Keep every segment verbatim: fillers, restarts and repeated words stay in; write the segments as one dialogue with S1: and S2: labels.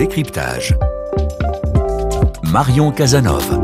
S1: Décryptage. Marion Casanove.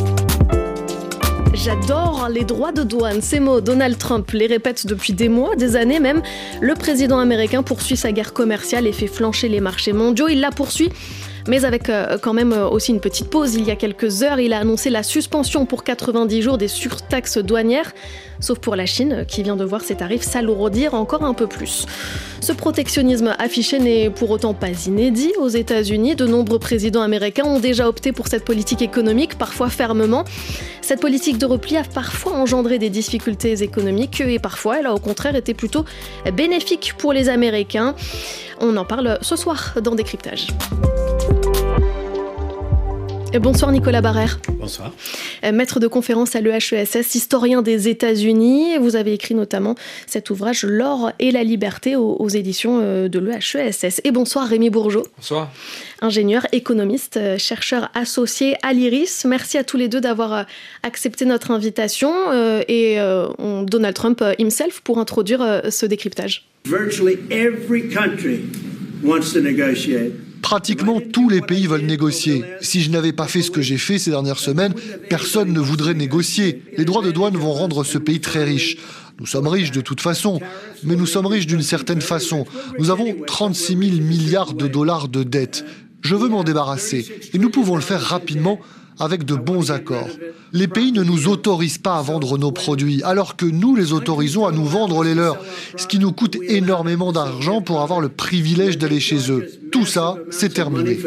S2: J'adore les droits de douane. Ces mots, Donald Trump les répète depuis des mois, des années même. Le président américain poursuit sa guerre commerciale et fait flancher les marchés mondiaux. Il la poursuit, mais avec euh, quand même euh, aussi une petite pause. Il y a quelques heures, il a annoncé la suspension pour quatre-vingt-dix jours des surtaxes douanières, sauf pour la Chine, qui vient de voir ses tarifs s'alourdir encore un peu plus. Ce protectionnisme affiché n'est pour autant pas inédit aux États-Unis. De nombreux présidents américains ont déjà opté pour cette politique économique, parfois fermement. Cette politique de repli a parfois engendré des difficultés économiques et parfois elle a au contraire été plutôt bénéfique pour les Américains. On en parle ce soir dans Décryptage. Bonsoir Nicolas Barrère.
S3: Bonsoir.
S2: Maître de conférence à l'E H E S S, historien des États-Unis. Vous avez écrit notamment cet ouvrage L'or et la liberté aux, aux éditions de l'E H E S S. Et bonsoir Rémi Bourgeot.
S4: Bonsoir.
S2: Ingénieur, économiste, chercheur associé à l'IRIS. Merci à tous les deux d'avoir accepté notre invitation et on, Donald Trump himself pour introduire ce décryptage.
S5: Virtually every country wants to negotiate.
S3: Pratiquement tous les pays veulent négocier. Si je n'avais pas fait ce que j'ai fait ces dernières semaines, personne ne voudrait négocier. Les droits de douane vont rendre ce pays très riche. Nous sommes riches de toute façon, mais nous sommes riches d'une certaine façon. Nous avons trente-six mille milliards de dollars de dettes. Je veux m'en débarrasser, et nous pouvons le faire rapidement avec de bons accords. Les pays ne nous autorisent pas à vendre nos produits, alors que nous les autorisons à nous vendre les leurs, ce qui nous coûte énormément d'argent pour avoir le privilège d'aller chez eux. Tout ça, c'est terminé.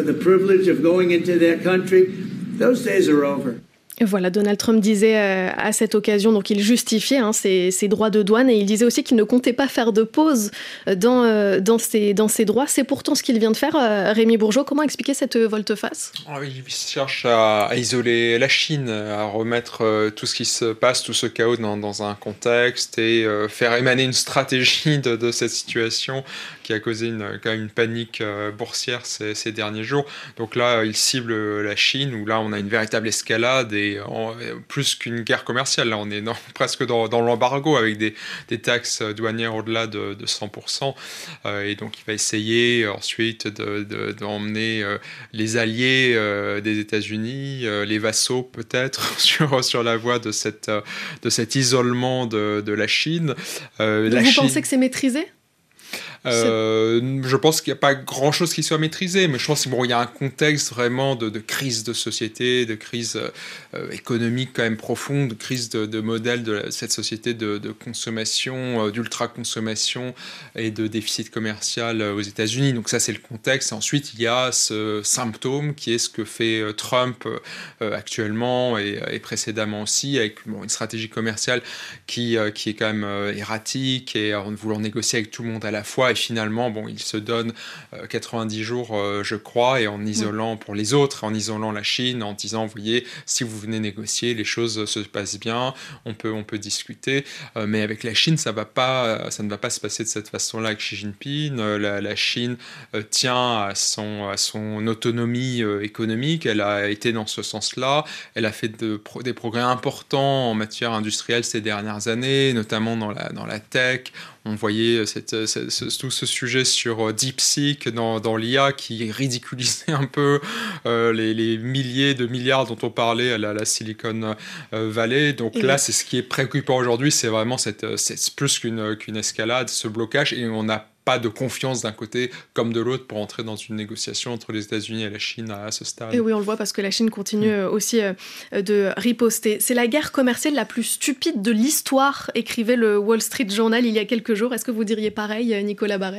S2: Voilà, Donald Trump disait euh, à cette occasion, donc il justifiait hein, ses, ses droits de douane et il disait aussi qu'il ne comptait pas faire de pause dans, euh, dans, ses, dans ses droits. C'est pourtant ce qu'il vient de faire. Euh, Rémi Bourgeot, comment expliquer cette volte-face ?
S4: Il cherche à, à isoler la Chine, à remettre euh, tout ce qui se passe, tout ce chaos dans, dans un contexte et euh, faire émaner une stratégie de, de cette situation qui a causé une, quand même une panique euh, boursière ces, ces derniers jours. Donc là, il cible la Chine où là, on a une véritable escalade et En, plus qu'une guerre commerciale, là on est dans, presque dans, dans l'embargo avec des, des taxes douanières au-delà de, de cent pour cent euh, et donc il va essayer ensuite de, de, d'emmener euh, les alliés euh, des États-Unis, euh, les vassaux peut-être sur, sur la voie de, cette, de cet isolement de, de la Chine.
S2: Euh, la Vous Chine... pensez que c'est maîtrisé ?
S4: Euh, je pense qu'il n'y a pas grand-chose qui soit maîtrisé, mais je pense qu'il bon, y a un contexte vraiment de, de crise de société, de crise euh, économique quand même profonde, de crise de, de modèle de la, cette société de, de consommation, euh, d'ultra-consommation et de déficit commercial euh, aux États-Unis. Donc ça, c'est le contexte. Et ensuite, il y a ce symptôme qui est ce que fait euh, Trump euh, actuellement et, et précédemment aussi, avec bon, une stratégie commerciale qui, euh, qui est quand même euh, erratique et en voulant négocier avec tout le monde à la fois. Et finalement, bon, il se donne euh, quatre-vingt-dix jours, euh, je crois, et en isolant pour les autres, en isolant la Chine, en disant, vous voyez, si vous venez négocier, les choses se passent bien, on peut, on peut discuter. Euh, mais avec la Chine, ça va pas, ça ne va pas se passer de cette façon-là avec Xi Jinping. Euh, la, la Chine euh, tient à son, à son autonomie euh, économique. Elle a été dans ce sens-là. Elle a fait de, pro, des progrès importants en matière industrielle ces dernières années, notamment dans la, dans la tech. On voyait cette, cette, ce, tout ce sujet sur DeepSeek dans, dans l'I A qui ridiculisait un peu euh, les, les milliers de milliards dont on parlait à la, la Silicon Valley. Donc et là, oui. C'est ce qui est préoccupant aujourd'hui, c'est vraiment cette, c'est plus qu'une, qu'une escalade, ce blocage, et on n'a pas de confiance d'un côté comme de l'autre pour entrer dans une négociation entre les États-Unis et la Chine à, à ce stade.
S2: Et oui, on le voit parce que la Chine continue mmh. aussi euh, de riposter. C'est la guerre commerciale la plus stupide de l'histoire, écrivait le Wall Street Journal il y a quelques jours. Est-ce que vous diriez pareil, Nicolas Barrère ?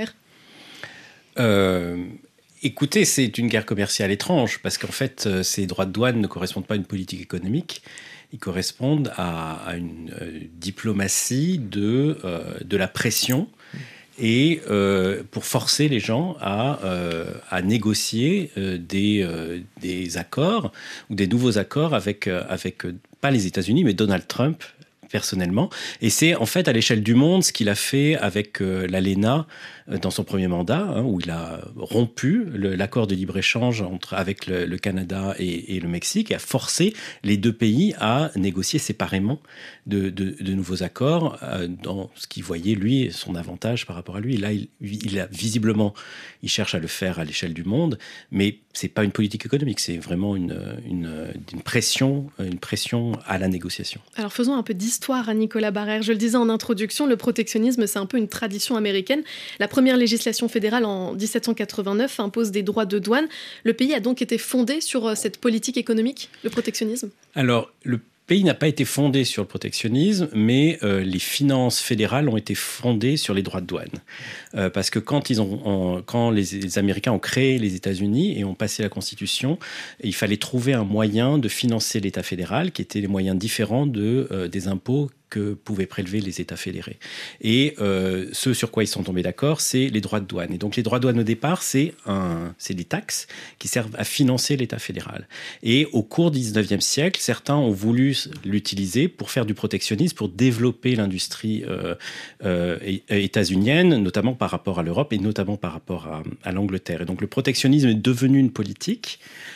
S6: euh, Écoutez, c'est une guerre commerciale étrange parce qu'en fait, ces droits de douane ne correspondent pas à une politique économique. Ils correspondent à, à une euh, diplomatie de, euh, de la pression et euh, pour forcer les gens à, euh, à négocier euh, des, euh, des accords ou des nouveaux accords avec, euh, avec euh, pas les États-Unis, mais Donald Trump, personnellement. Et c'est en fait à l'échelle du monde ce qu'il a fait avec euh, l'A L E N A euh, dans son premier mandat, hein, où il a rompu le, l'accord de libre-échange entre, avec le, le Canada et, et le Mexique et a forcé les deux pays à négocier séparément de, de, de nouveaux accords euh, dans ce qu'il voyait, lui, son avantage par rapport à lui. Et là, il, il a visiblement, il cherche à le faire à l'échelle du monde, mais c'est pas une politique économique, c'est vraiment une, une, une pression, une pression à la négociation.
S2: Alors faisons un peu d'histoire à Nicolas Barrère. Je le disais en introduction, le protectionnisme, c'est un peu une tradition américaine. La première législation fédérale en dix-sept cent quatre-vingt-neuf impose des droits de douane. Le pays a donc été fondé sur cette politique économique, le protectionnisme ? Alors, le Le pays n'a pas été fondé sur le protectionnisme, mais euh, les finances fédérales ont été fondées sur les droits de douane. Euh, parce que quand, ils ont, en, quand les, les Américains ont créé les États-Unis et ont passé la Constitution, il fallait trouver un moyen de financer l'État fédéral, qui étaient les moyens différents de, euh, des impôts que pouvaient prélever les États fédérés. Et euh, ce sur quoi ils sont tombés d'accord, c'est les droits de douane. Et donc les droits de douane au départ, c'est, un, c'est des taxes qui servent à financer l'État fédéral. Et au cours du dix-neuvième siècle, certains ont voulu l'utiliser pour faire du protectionnisme, pour développer l'industrie euh, euh, états-unienne, notamment par rapport à l'Europe et notamment par rapport à, à l'Angleterre. Et donc le protectionnisme est devenu une politique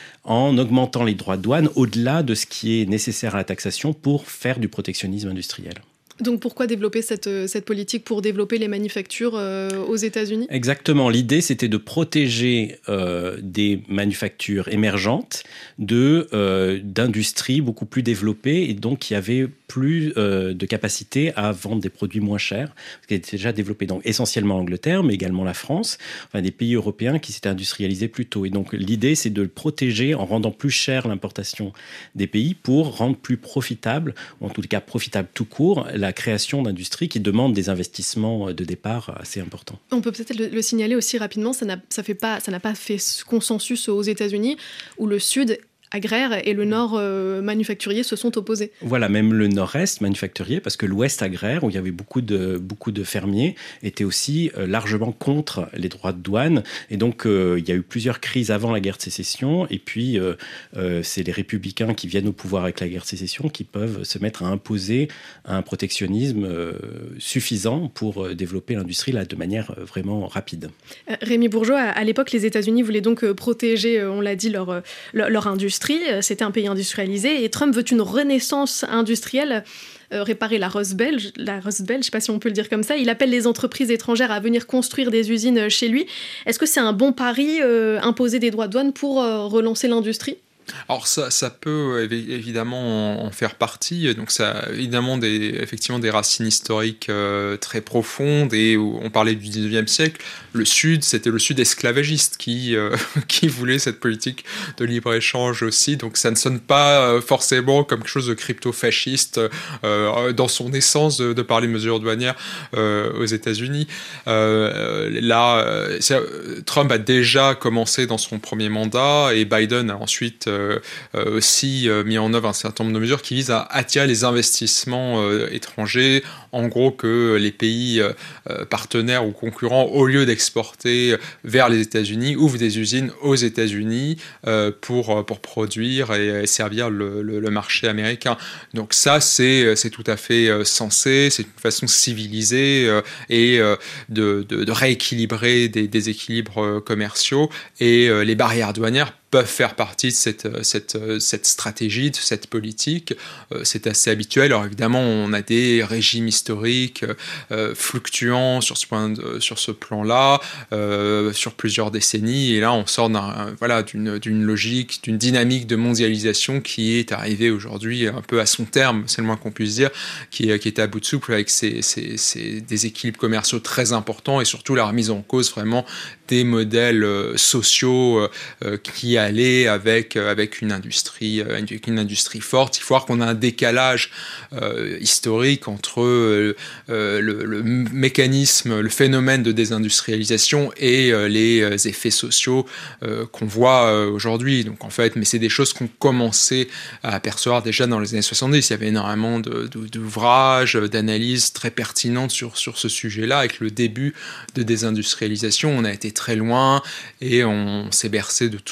S2: en augmentant les droits de douane au-delà de ce qui est nécessaire à la taxation pour faire du protectionnisme industriel. Donc pourquoi développer cette, cette politique pour développer les manufactures euh, aux États-Unis ? Exactement. L'idée, c'était de protéger euh, des manufactures émergentes de, euh, d'industries beaucoup plus développées et donc qui avaient plus euh, de capacité à vendre des produits moins chers, qui étaient déjà développés. Donc essentiellement l'Angleterre, mais également la France, enfin des pays européens qui s'étaient industrialisés plus tôt. Et donc l'idée, c'est de le protéger en rendant plus cher l'importation des pays pour rendre plus profitable, ou en tout cas profitable tout court, la création d'industries qui demandent des investissements de départ assez importants. On peut peut-être le, le signaler aussi rapidement, ça n'a, ça fait pas, ça n'a pas fait consensus aux États-Unis, où le Sud agraire et le nord euh, manufacturier se sont opposés. Voilà, même le nord-est manufacturier, parce que l'ouest agraire, où il y avait beaucoup de, beaucoup de fermiers, était aussi euh, largement contre les droits de douane. Et donc, euh, il y a eu plusieurs crises avant la guerre de sécession. Et puis, euh, euh, c'est les républicains qui viennent au pouvoir avec la guerre de sécession qui peuvent se mettre à imposer un protectionnisme euh, suffisant pour euh, développer l'industrie là, de manière euh, vraiment rapide. Euh, Rémi Bourgeot, à, à l'époque, les États-Unis voulaient donc euh, protéger, euh, on l'a dit, leur, leur, leur industrie. C'était un pays industrialisé et Trump veut une renaissance industrielle, euh, réparer la Rust Belt, la Rust Belt, je ne sais pas si on peut le dire comme ça. Il appelle les entreprises étrangères à venir construire des usines chez lui. Est-ce que c'est un bon pari, euh, imposer des droits de douane pour euh, relancer l'industrie ?
S4: Alors ça, ça peut évidemment en faire partie, donc ça a évidemment des, effectivement des racines historiques euh, très profondes, et on parlait du dix-neuvième siècle, le Sud, c'était le Sud esclavagiste qui, euh, qui voulait cette politique de libre-échange aussi, donc ça ne sonne pas forcément comme quelque chose de crypto-fasciste euh, dans son essence de, de parler de mesures douanières euh, aux États-Unis. Euh, là, Trump a déjà commencé dans son premier mandat, et Biden a ensuite Euh, euh, aussi euh, mis en œuvre un certain nombre de mesures qui visent à attirer les investissements euh, étrangers, en gros que les pays euh, partenaires ou concurrents, au lieu d'exporter vers les États-Unis, ouvrent des usines aux États-Unis euh, pour, pour produire et, et servir le, le, le marché américain. Donc ça, c'est, c'est tout à fait euh, sensé, c'est une façon civilisée euh, et euh, de, de, de rééquilibrer des, des équilibres euh, commerciaux, et euh, les barrières douanières peuvent faire partie de cette, cette, cette stratégie, de cette politique. Euh, c'est assez habituel. Alors évidemment, on a des régimes historiques euh, fluctuants sur ce, point de, sur ce plan-là, euh, sur plusieurs décennies. Et là, on sort d'un, voilà, d'une, d'une logique, d'une dynamique de mondialisation qui est arrivée aujourd'hui un peu à son terme, c'est le moins qu'on puisse dire, qui, qui est à bout de souffle avec ces, ces, ces déséquilibres commerciaux très importants, et surtout la remise en cause vraiment des modèles euh, sociaux euh, qui allaient avec, euh, avec une industrie, euh, une industrie forte. Il faut voir qu'on a un décalage euh, historique entre euh, euh, le, le mécanisme, le phénomène de désindustrialisation et euh, les effets sociaux euh, qu'on voit euh, aujourd'hui. Donc en fait, mais c'est des choses qu'on commençait à apercevoir déjà dans les années soixante-dix. Il y avait énormément de, de, d'ouvrages, d'analyses très pertinentes sur, sur ce sujet-là. Avec le début de désindustrialisation, on a été très loin et on s'est bercé de toutes sortes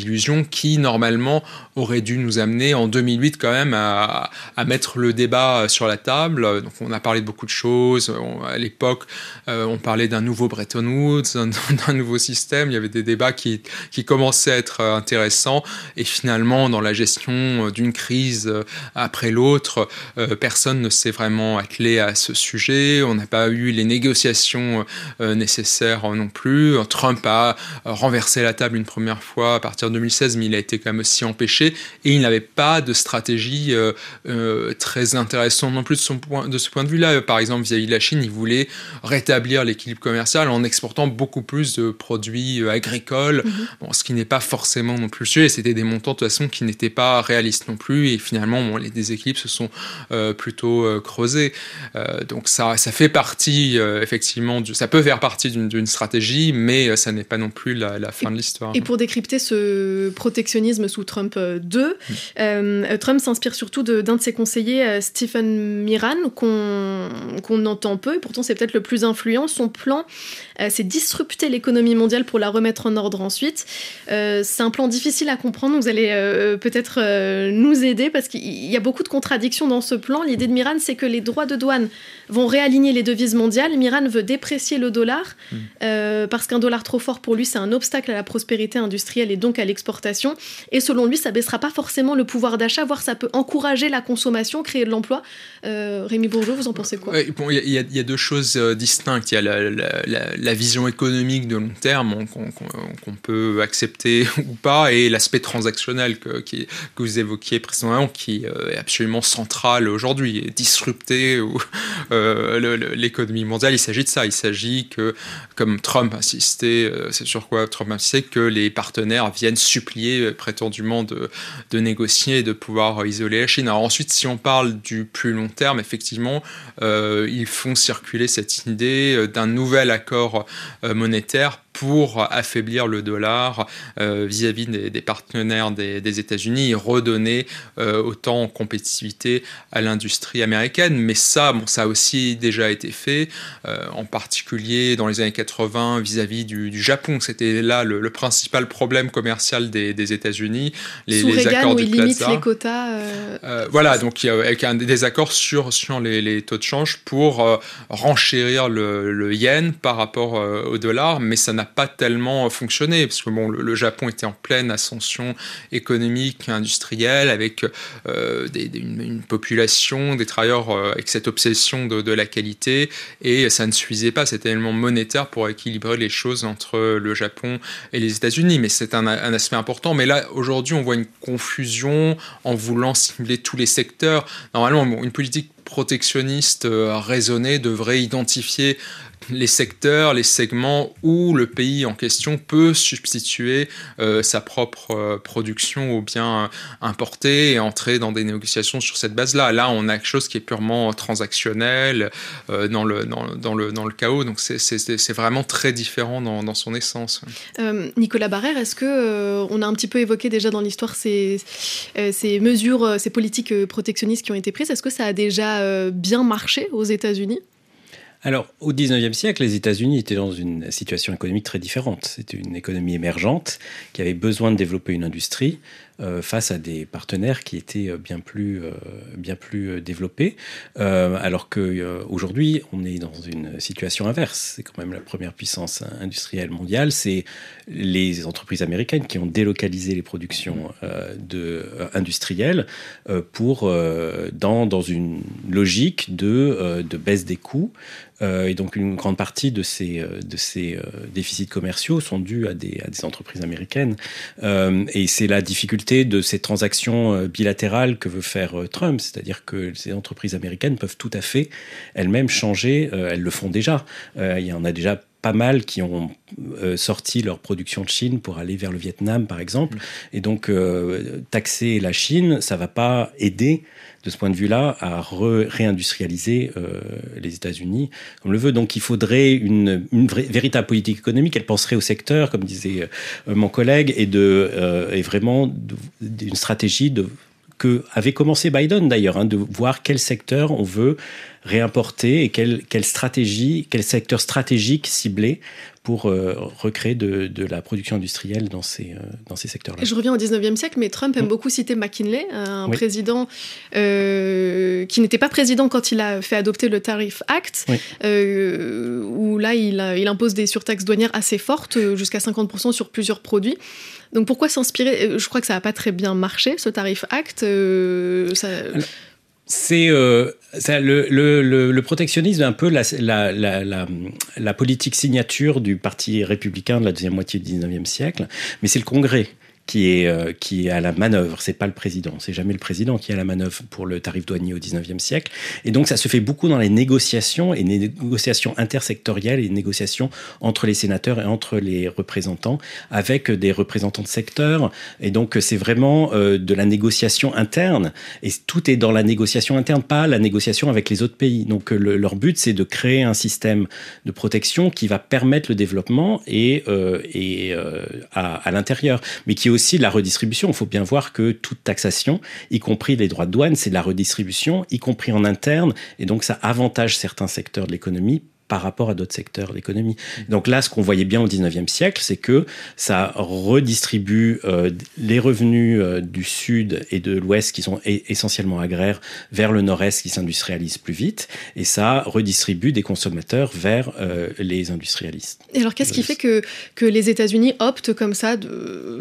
S4: illusions qui, normalement, auraient dû nous amener en deux mille huit quand même à, à mettre le débat sur la table. Donc on a parlé de beaucoup de choses. On, à l'époque, euh, on parlait d'un nouveau Bretton Woods, d'un, d'un nouveau système. Il y avait des débats qui, qui commençaient à être intéressants. Et finalement, dans la gestion d'une crise après l'autre, euh, personne ne s'est vraiment attelé à ce sujet. On n'a pas eu les négociations euh, nécessaires non plus. Trump a renversé la table une première fois à partir de deux mille seize, mais il a été quand même aussi empêché. Et il n'avait pas de stratégie euh, euh, très intéressante non plus de, son point, de ce point de vue-là. Par exemple, vis-à-vis de la Chine, il voulait rétablir l'équilibre commercial en exportant beaucoup plus de produits euh, agricoles, mmh. bon, ce qui n'est pas forcément non plus le sujet. C'était des montants de toute façon qui n'étaient pas réalistes non plus. Et finalement, bon, les déséquilibres se sont euh, plutôt euh, creusés. Euh, donc ça, ça fait partie, euh, effectivement, du, ça peut faire partie d'une, d'une stratégie, mais euh, ça n'est pas non plus la, la fin
S2: et,
S4: de l'histoire.
S2: Et pour décrypter ce protectionnisme sous Trump deux, mmh. euh, Trump s'inspire surtout de, d'un de ses conseillers, euh, Stephen Miran, qu'on, qu'on entend peu, et pourtant c'est peut-être le plus influent. Son plan, euh, c'est disrupter l'économie mondiale pour la remettre en ordre ensuite. Euh, c'est un plan difficile à comprendre, vous allez euh, peut-être euh, nous aider, parce qu'il y a beaucoup de contradictions dans ce plan. L'idée de Miran, c'est que les droits de douane vont réaligner les devises mondiales. Miran veut déprécier le dollar, mmh. euh, parce qu'un dollar trop fort pour lui, c'est un obstacle à la prospérité industrielle et donc à l'exportation. Et selon lui, ça baissera pas forcément le pouvoir d'achat, voire ça peut encourager la consommation, créer de l'emploi. Euh, Rémi Bourgeot, vous en pensez quoi ?
S4: Il bon, y, y, y a deux choses euh, distinctes. Il y a la, la, la, la vision économique de long terme qu'on, qu'on, qu'on peut accepter ou pas, et l'aspect transactionnel que, qui, que vous évoquiez précédemment, qui euh, est absolument central aujourd'hui, et disrupter ou, euh, le, le, l'économie mondiale. Il s'agit de ça. Il s'agit que, comme Trump insistait, euh, c'est sur quoi Trump insistait, que les partenaires viennent supplier euh, prétendument de, de négocier et de pouvoir euh, isoler la Chine. Alors ensuite, si on parle du plus long terme, effectivement, euh, ils font circuler cette idée d'un nouvel accord euh, monétaire pour affaiblir le dollar euh, vis-à-vis des, des partenaires des, des États-Unis et redonner euh, autant en compétitivité à l'industrie américaine. Mais ça, bon, ça a aussi déjà été fait, euh, en particulier dans les années quatre-vingts vis-à-vis du, du Japon. C'était là le, le principal problème commercial des, des États-Unis. Les,
S2: Sous
S4: les
S2: Reagan,
S4: accords
S2: où
S4: du
S2: il
S4: Plaza.
S2: limite les quotas. Euh...
S4: Euh, voilà, donc il y a avec un désaccord sur, sur les, les taux de change pour euh, renchérir le, le yen par rapport euh, au dollar, mais ça n'a pas tellement fonctionné, parce que bon, le, le Japon était en pleine ascension économique, industrielle, avec euh, des, des, une, une population, des travailleurs euh, avec cette obsession de, de la qualité, et ça ne suffisait pas, cet élément monétaire pour équilibrer les choses entre le Japon et les États-Unis, mais c'est un, un aspect important. Mais là, aujourd'hui, on voit une confusion en voulant cibler tous les secteurs. Normalement, bon, une politique protectionniste euh, raisonnée devrait identifier les secteurs, les segments où le pays en question peut substituer euh, sa propre euh, production aux biens importés et entrer dans des négociations sur cette base-là. Là, on a quelque chose qui est purement transactionnel euh, dans, le, dans, dans, le, dans le chaos. Donc, c'est, c'est, c'est vraiment très différent dans, dans son essence.
S2: Euh, Nicolas Barrère, est-ce que euh, on a un petit peu évoqué déjà dans l'histoire ces, euh, ces mesures, ces politiques protectionnistes qui ont été prises? Est-ce que ça a déjà euh, bien marché aux États-Unis?
S6: Alors, au dix-neuvième siècle, les États-Unis étaient dans une situation économique très différente. C'était une économie émergente qui avait besoin de développer une industrie euh, face à des partenaires qui étaient bien plus, euh, bien plus développés. Euh, alors qu'aujourd'hui, euh, on est dans une situation inverse. C'est quand même la première puissance industrielle mondiale. C'est les entreprises américaines qui ont délocalisé les productions euh, de, euh, industrielles euh, pour, euh, dans, dans une logique de, euh, de baisse des coûts. Euh, et donc une grande partie de ces, de ces euh, déficits commerciaux sont dus à des, à des entreprises américaines. Euh, et c'est la difficulté de ces transactions bilatérales que veut faire euh, Trump, c'est-à-dire que ces entreprises américaines peuvent tout à fait elles-mêmes changer, euh, elles le font déjà. Euh, il y en a déjà pas mal qui ont euh, sorti leur production de Chine pour aller vers le Vietnam, par exemple. Et donc, euh, taxer la Chine, ça va pas aider, de ce point de vue-là, à re- réindustrialiser euh, les États-Unis comme le veut. Donc, il faudrait une, une vraie, véritable politique économique. Elle penserait au secteur, comme disait euh, mon collègue, et, de, euh, et vraiment de, d'une stratégie de, que avait commencé Biden, d'ailleurs, hein, de voir quel secteur on veut réimporter et quelle, quelle stratégie, quel secteur stratégique ciblé pour euh, recréer de, de la production industrielle dans ces, euh, dans ces secteurs-là.
S2: Je reviens au dix-neuvième siècle, mais Trump aime mmh. beaucoup citer McKinley, un oui. président euh, qui n'était pas président quand il a fait adopter le Tariff Act, oui. euh, où là, il, a, il impose des surtaxes douanières assez fortes, jusqu'à cinquante pour cent sur plusieurs produits. Donc pourquoi s'inspirer ? Je crois que ça n'a pas très bien marché, ce Tariff Act. Euh, ça...
S6: C'est euh, ça, le, le, le, le protectionnisme est un peu la, la, la, la, la politique signature du Parti républicain de la deuxième moitié du dix-neuvième siècle, mais c'est le Congrès qui est, euh, qui est à la manœuvre, c'est pas le président, c'est jamais le président qui est à la manœuvre pour le tarif douanier au dix-neuvième siècle, et donc ça se fait beaucoup dans les négociations, et les négociations intersectorielles, et les négociations entre les sénateurs et entre les représentants, avec des représentants de secteurs, et donc c'est vraiment euh, de la négociation interne, et tout est dans la négociation interne, pas la négociation avec les autres pays. Donc le, leur but, c'est de créer un système de protection qui va permettre le développement et, euh, et euh, à, à l'intérieur, mais qui est aussi de la redistribution. Il faut bien voir que toute taxation, y compris les droits de douane, c'est de la redistribution, y compris en interne, et donc ça avantage certains secteurs de l'économie par rapport à d'autres secteurs de l'économie. Donc là, ce qu'on voyait bien au dix-neuvième siècle, c'est que ça redistribue euh, les revenus euh, du Sud et de l'Ouest, qui sont e- essentiellement agraires, vers le Nord-Est, qui s'industrialise plus vite, et ça redistribue des consommateurs vers euh, les industrialistes.
S2: Et alors, qu'est-ce qui fait que, que les États-Unis optent comme ça, de,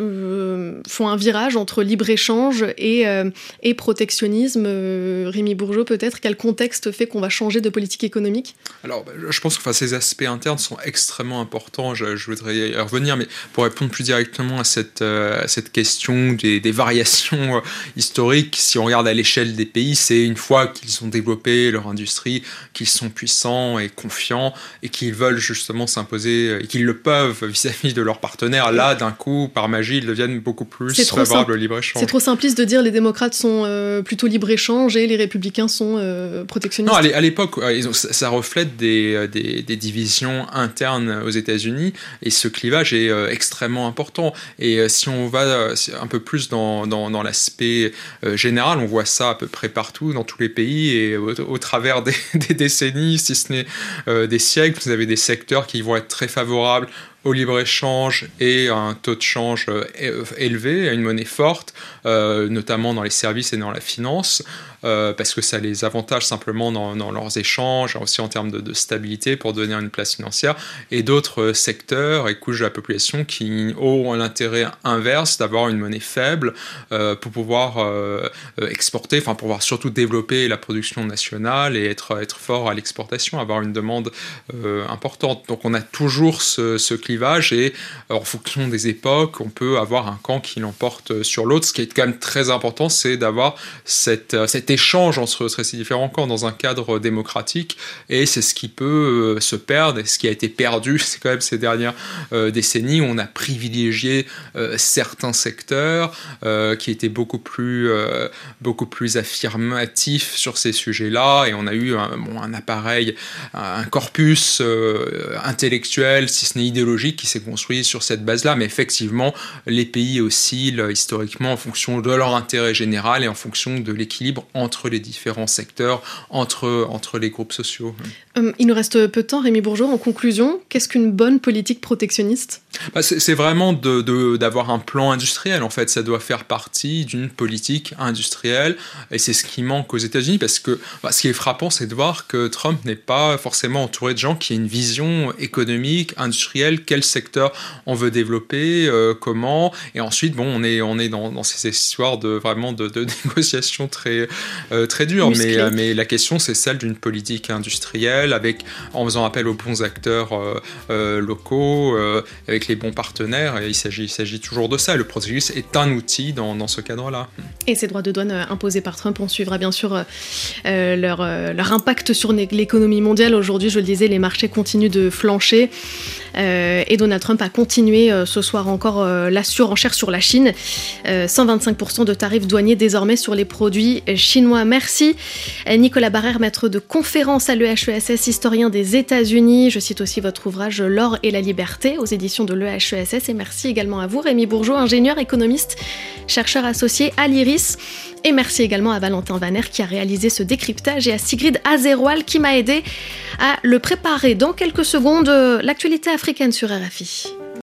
S2: euh, font un virage entre libre-échange et, euh, et protectionnisme euh, Rémi Bourgeaud, peut-être, quel contexte fait qu'on va changer de politique économique ?
S4: Alors, je pense que enfin, ces aspects internes sont extrêmement importants. Je, je voudrais y revenir, mais pour répondre plus directement à cette, euh, à cette question des, des variations euh, historiques, si on regarde à l'échelle des pays, c'est une fois qu'ils ont développé leur industrie, qu'ils sont puissants et confiants, et qu'ils veulent justement s'imposer, et qu'ils le peuvent vis-à-vis de leurs partenaires. Là, d'un coup, par magie, ils deviennent beaucoup plus favorables au libre-échange.
S2: C'est trop simpliste de dire les démocrates sont euh, plutôt libre-échange et les républicains sont euh, protectionnistes.
S4: Non, à l'époque, ça reflète des Des, des divisions internes aux États-Unis, et ce clivage est euh, extrêmement important. Et euh, si on va euh, un peu plus dans, dans, dans l'aspect euh, général, on voit ça à peu près partout, dans tous les pays, et au, au travers des, des décennies, si ce n'est euh, des siècles, vous avez des secteurs qui vont être très favorables au libre-échange et à un taux de change élevé, à une monnaie forte, euh, notamment dans les services et dans la finance, euh, parce que ça les avantage simplement dans, dans leurs échanges, aussi en termes de, de stabilité pour devenir une place financière, et d'autres secteurs et couches de la population qui ont l'intérêt inverse d'avoir une monnaie faible euh, pour pouvoir euh, exporter, enfin pour pouvoir surtout développer la production nationale et être, être fort à l'exportation, avoir une demande euh, importante. Donc on a toujours ce, ce climat et en fonction des époques, on peut avoir un camp qui l'emporte sur l'autre. Ce qui est quand même très important, c'est d'avoir cette, cet échange entre ces différents camps dans un cadre démocratique, et c'est ce qui peut se perdre, et ce qui a été perdu, c'est quand même ces dernières euh, décennies où on a privilégié euh, certains secteurs euh, qui étaient beaucoup plus, euh, beaucoup plus affirmatifs sur ces sujets-là, et on a eu un, bon, un appareil, un corpus euh, intellectuel, si ce n'est idéologique, qui s'est construit sur cette base-là, mais effectivement, les pays oscillent historiquement en fonction de leur intérêt général et en fonction de l'équilibre entre les différents secteurs, entre, entre les groupes sociaux.
S2: Hum, il nous reste peu de temps, Rémi Bourgeaud. En conclusion, qu'est-ce qu'une bonne politique protectionniste ?
S4: bah, c'est, c'est vraiment de, de, d'avoir un plan industriel, en fait. Ça doit faire partie d'une politique industrielle, et c'est ce qui manque aux États-Unis, parce que bah, ce qui est frappant, c'est de voir que Trump n'est pas forcément entouré de gens qui aient une vision économique, industrielle, quel secteur on veut développer, euh, comment, et ensuite bon on est on est dans, dans ces histoires de vraiment de, de négociations très euh, très dures, mais euh, mais la question c'est celle d'une politique industrielle avec en faisant appel aux bons acteurs euh, euh, locaux, euh, avec les bons partenaires, et il s'agit il s'agit toujours de ça. Le protectionnisme est un outil dans dans ce cadre-là.
S2: Et ces droits de douane euh, imposés par Trump, on suivra bien sûr euh, leur euh, leur impact sur l'économie mondiale. Aujourd'hui, je le disais, les marchés continuent de flancher. Euh, et Donald Trump a continué euh, ce soir encore euh, la surenchère sur la Chine. Euh, cent vingt-cinq pour cent de tarifs douaniers désormais sur les produits chinois. Merci Nicolas Barrère, maître de conférence à l'E H E S S, historien des États-Unis. Je cite aussi votre ouvrage L'or et la liberté aux éditions de l'E H E S S. Et merci également à vous Rémi Bourgeaud, ingénieur, économiste, chercheur associé à l'IRIS. Et merci également à Valentin Vaner qui a réalisé ce décryptage, et à Sigrid Azeroual qui m'a aidé à le préparer. Dans quelques secondes, l'actualité africaine africaine sur R F I.